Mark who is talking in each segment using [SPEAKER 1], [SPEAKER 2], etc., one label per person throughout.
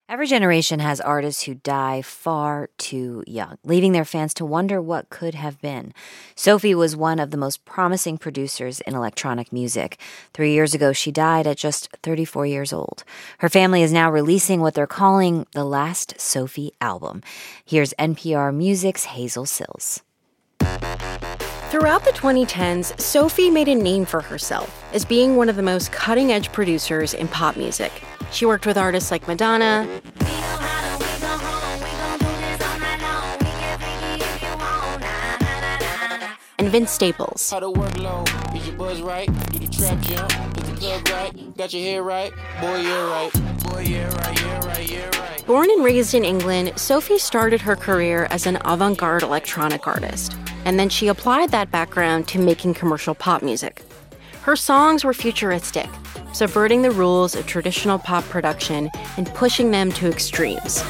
[SPEAKER 1] Every generation has artists who die far too young, leaving their fans to wonder what could have been. Sophie was one of the most promising producers in electronic music. 3 years ago, she died at just 34 years old. Her family is now releasing what they're calling the Last Sophie album. Here's NPR Music's Hazel Sills.
[SPEAKER 2] Throughout the 2010s, Sophie made a name for herself as being one of the most cutting-edge producers in pop music. She worked with artists like Madonna and Vince Staples.
[SPEAKER 3] How to work low, is your buzz right? Do the trap jump, is the club right? Got your hair right? Boy, you're right. Boy, yeah, right, yeah, right, yeah, right.
[SPEAKER 2] Born and raised in England, Sophie started her career as an avant-garde electronic artist. And then she applied that background to making commercial pop music. Her songs were futuristic, subverting the rules of traditional pop production and pushing them to extremes.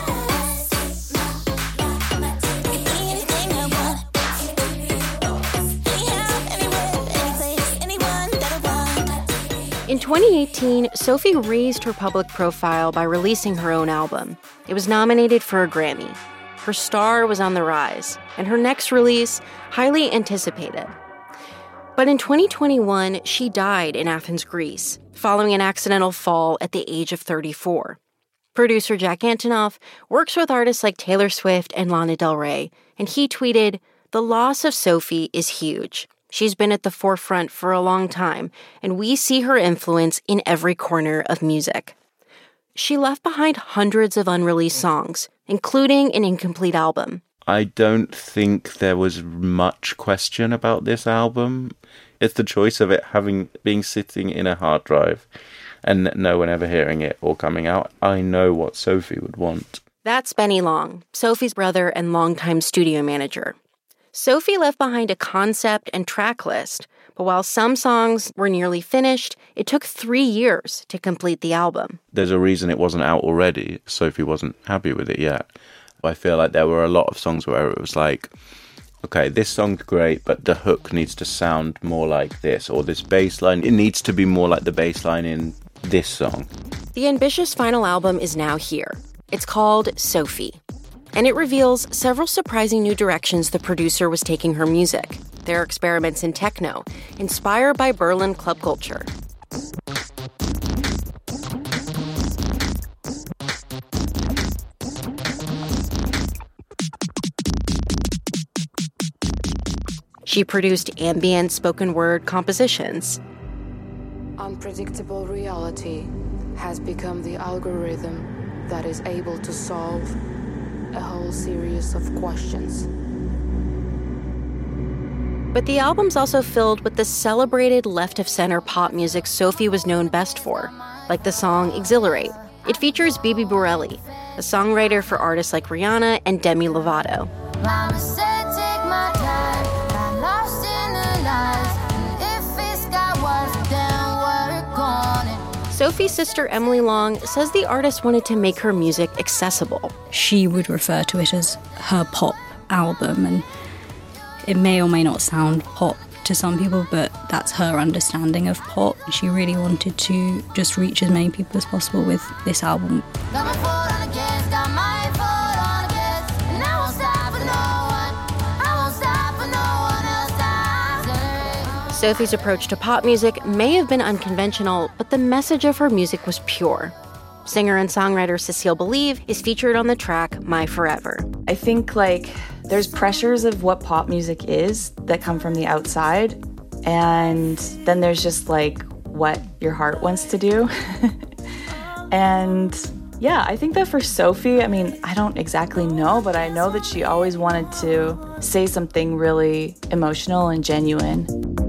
[SPEAKER 2] In 2018, Sophie raised her public profile by releasing her own album. It was nominated for a Grammy. Her star was on the rise, and her next release, highly anticipated. But in 2021, she died in Athens, Greece, following an accidental fall at the age of 34. Producer Jack Antonoff works with artists like Taylor Swift and Lana Del Rey, and he tweeted, "The loss of Sophie is huge. She's been at the forefront for a long time, and we see her influence in every corner of music." She left behind hundreds of unreleased songs, including an incomplete album.
[SPEAKER 4] I don't think there was much question about this album. It's the choice of it being sitting in a hard drive and no one ever hearing it or coming out. I know what Sophie would want.
[SPEAKER 2] That's Benny Long, Sophie's brother and longtime studio manager. Sophie left behind a concept and track list, but while some songs were nearly finished, it took 3 years to complete the album.
[SPEAKER 4] There's a reason it wasn't out already. Sophie wasn't happy with it yet. I feel like there were a lot of songs where it was like, okay, this song's great, but the hook needs to sound more like this, or this bass line, it needs to be more like the bass line in this song.
[SPEAKER 2] The ambitious final album is now here. It's called Sophie, and it reveals several surprising new directions the producer was taking her music. There are experiments in techno, inspired by Berlin club culture. She produced ambient spoken word compositions.
[SPEAKER 5] Unpredictable reality has become the algorithm that is able to solve a whole series of questions.
[SPEAKER 2] But the album's also filled with the celebrated left-of-center pop music Sophie was known best for, like the song Exhilarate. It features Bibi Borelli, a songwriter for artists like Rihanna and Demi Lovato.
[SPEAKER 6] Mama said, take my time, got lost in the lines. If it's got work, then work on it.
[SPEAKER 2] Sophie's sister Emily Long says the artist wanted to make her music accessible.
[SPEAKER 7] She would refer to it as her pop album, and it may or may not sound pop to some people, but that's her understanding of pop. She really wanted to just reach as many people as possible with this album.
[SPEAKER 6] Got my foot on the gas, got my foot on the gas, and I won't stop for no one. I won't stop for no one else.
[SPEAKER 2] Sophie's approach to pop music may have been unconventional, but the message of her music was pure. Singer and songwriter Cecile Believe is featured on the track My Forever.
[SPEAKER 8] I think there's pressures of what pop music is that come from the outside, and then there's just what your heart wants to do. And yeah, I think that for Sophie, I don't exactly know, but I know that she always wanted to say something really emotional and genuine.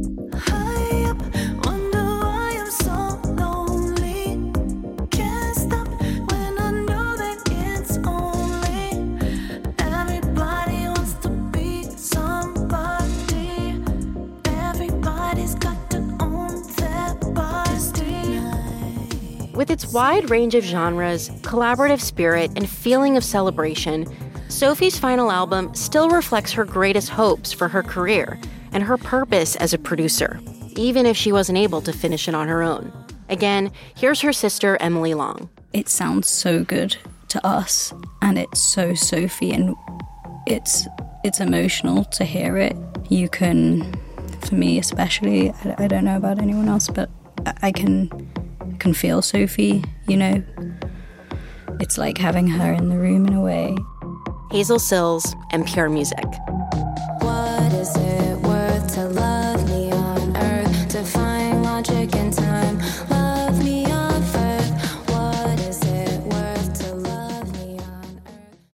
[SPEAKER 2] With its wide range of genres, collaborative spirit, and feeling of celebration, Sophie's final album still reflects her greatest hopes for her career and her purpose as a producer, even if she wasn't able to finish it on her own. Again, here's her sister, Emily Long.
[SPEAKER 7] It sounds so good to us, and it's so Sophie, and it's emotional to hear it. You can, for me especially, I don't know about anyone else, but I can feel Sophie, you know. It's like having her in the room in a way.
[SPEAKER 2] Hazel Sills, NPR Music.